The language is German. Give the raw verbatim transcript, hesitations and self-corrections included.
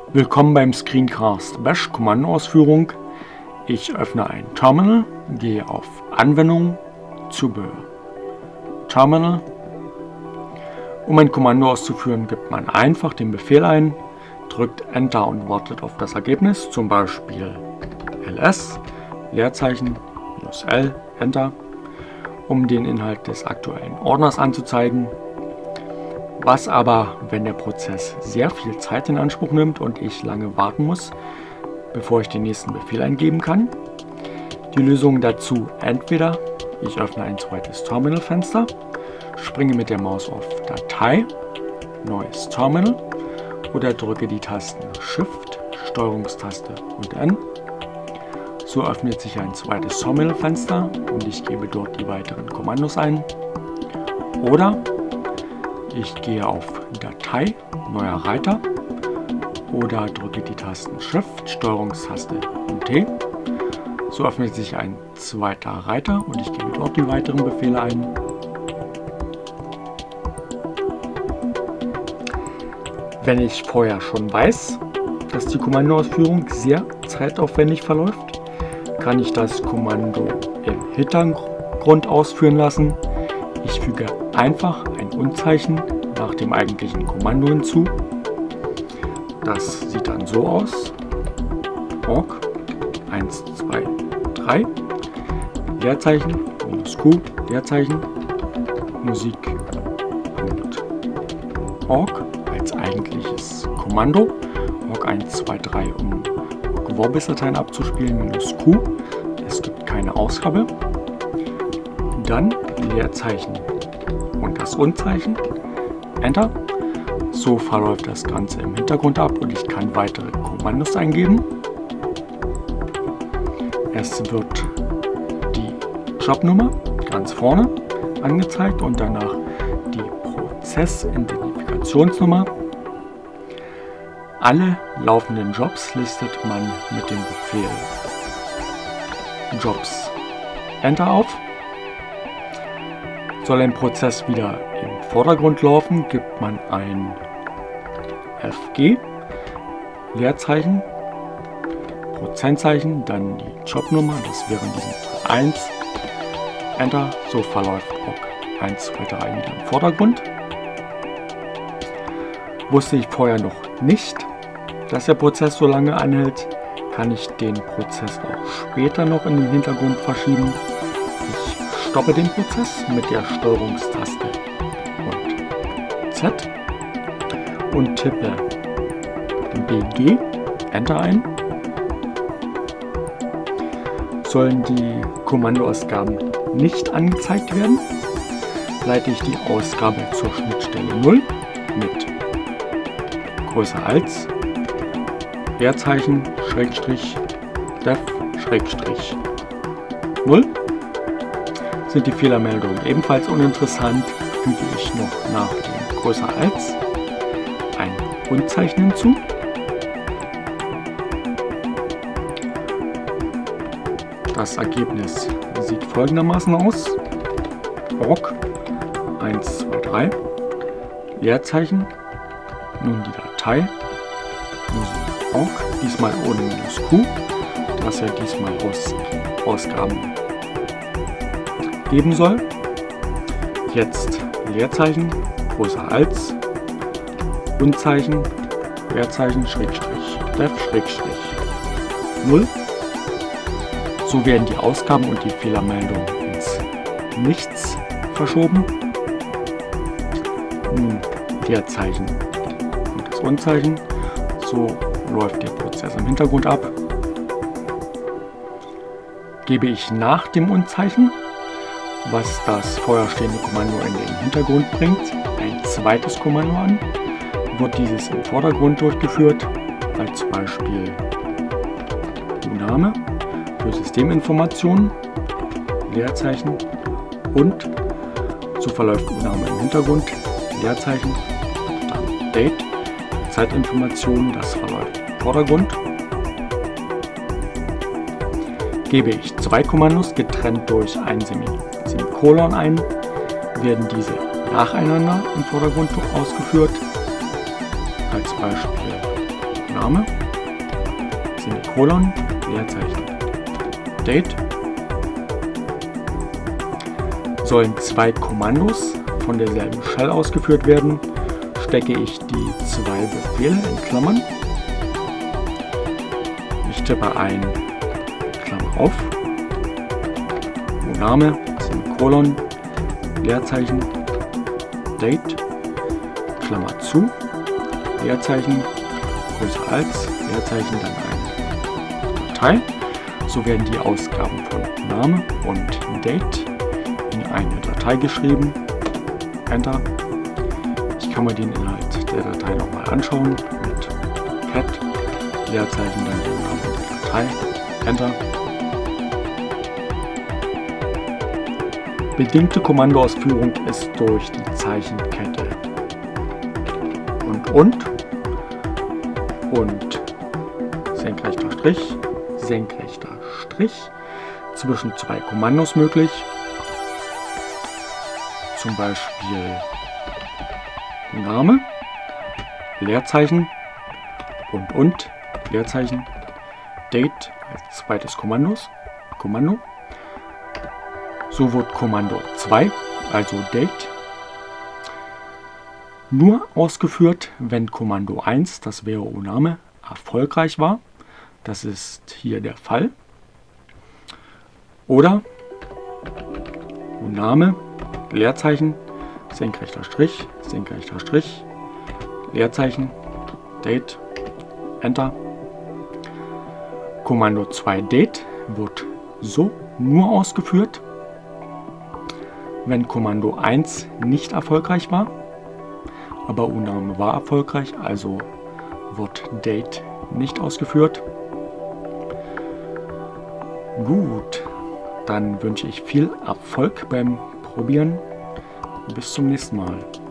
Willkommen beim Screencast Bash Kommandoausführung. Ich öffne ein Terminal, gehe auf Anwendung, Zubehör, Terminal. Um ein Kommando auszuführen, gibt man einfach den Befehl ein, drückt Enter und wartet auf das Ergebnis, zum Beispiel ls, Leerzeichen, minus L, Enter, um den Inhalt des aktuellen Ordners anzuzeigen. Was aber, wenn der Prozess sehr viel Zeit in Anspruch nimmt und ich lange warten muss, bevor ich den nächsten Befehl eingeben kann? Die Lösung dazu: entweder ich öffne ein zweites Terminalfenster, springe mit der Maus auf Datei, neues Terminal oder drücke die Tasten Shift, Steuerungstaste und N. So öffnet sich ein zweites Terminalfenster und ich gebe dort die weiteren Kommandos ein. Oder ich gehe auf Datei, neuer Reiter oder drücke die Tasten Shift, Steuerungstaste und T. So öffnet sich ein zweiter Reiter und ich gebe dort die weiteren Befehle ein. Wenn ich vorher schon weiß, dass die Kommandoausführung sehr zeitaufwendig verläuft, kann ich das Kommando im Hintergrund ausführen lassen. Ich füge einfach ein Unzeichen nach dem eigentlichen Kommando hinzu. Das sieht dann so aus: org eins zwei drei, Leerzeichen, minus Q, Leerzeichen, Musik.org als eigentliches Kommando, org eins zwei drei, um Vorbis-Dateien abzuspielen, minus Q, es gibt keine Ausgabe. Dann Leerzeichen und das Unzeichen, Enter. So verläuft das Ganze im Hintergrund ab und ich kann weitere Kommandos eingeben. Es wird die Jobnummer ganz vorne angezeigt und danach die Prozessidentifikationsnummer. Alle laufenden Jobs listet man mit dem Befehl Jobs Enter auf. Soll ein Prozess wieder im Vordergrund laufen, gibt man ein F G, Leerzeichen, Prozentzeichen, dann die Jobnummer, das wäre in diesem Fall eins, Enter, so verläuft org eins zwei drei wieder im Vordergrund. Wusste ich vorher noch nicht, dass der Prozess so lange anhält, kann ich den Prozess auch später noch in den Hintergrund verschieben. Ich stoppe den Prozess mit der Steuerungstaste und Z und tippe B G, Enter ein. Sollen die Kommandoausgaben nicht angezeigt werden, leite ich die Ausgabe zur Schnittstelle null mit größer als, Leerzeichen, Schrägstrich, def, Schrägstrich, null. Sind die Fehlermeldungen ebenfalls uninteressant, füge ich noch nach dem größer als ein Unzeichen hinzu. Das Ergebnis sieht folgendermaßen aus: org eins zwei drei, Leerzeichen, nun die Datei, Musik.org, diesmal ohne minus Q, das ja diesmal aus Ausgaben geben soll. Jetzt Leerzeichen, größer als, Unzeichen, Leerzeichen, Schrägstrich, def, Schrägstrich, null. So werden die Ausgaben und die Fehlermeldung ins Nichts verschoben. Nun Leerzeichen und das Unzeichen. So läuft der Prozess im Hintergrund ab. Gebe ich nach dem Unzeichen, was das vorher stehende Kommando in den Hintergrund bringt, ein zweites Kommando an, wird dieses im Vordergrund durchgeführt, als Beispiel Uname für Systeminformationen, Leerzeichen, und so verläuft Uname im Hintergrund, Leerzeichen, dann Date, Zeitinformationen, das verläuft im Vordergrund. Gebe ich zwei Kommandos getrennt durch ein Semikolon ein, werden diese nacheinander im Vordergrund ausgeführt. Als Beispiel Name, Semikolon, Leerzeichen, Date. Sollen zwei Kommandos von derselben Shell ausgeführt werden, stecke ich die zwei Befehle in Klammern. Ich tippe ein, Klammer auf, Name, Semikolon, Leerzeichen, Date, Klammer zu, Leerzeichen, größer als, Leerzeichen, dann eine Datei. So werden die Ausgaben von Name und Date in eine Datei geschrieben. Enter. Ich kann mir den Inhalt der Datei nochmal anschauen mit cat, Leerzeichen, dann den Namen der Datei. Enter. Bedingte Kommandoausführung ist durch die Zeichenkette und und und senkrechter Strich, senkrechter Strich zwischen zwei Kommandos möglich. Zum Beispiel Name, Leerzeichen und und Leerzeichen, Date als zweites Kommandos, Kommando. So wird Kommando zwei, also Date, nur ausgeführt, wenn Kommando eins, das wäre Oname, erfolgreich war. Das ist hier der Fall. Oder Oname, Leerzeichen, senkrechter Strich, senkrechter Strich, Leerzeichen, Date, Enter. Kommando zwei Date wird so nur ausgeführt, wenn Kommando eins nicht erfolgreich war, aber Oname war erfolgreich, also wird Date nicht ausgeführt. Gut, dann wünsche ich viel Erfolg beim Probieren. Bis zum nächsten Mal.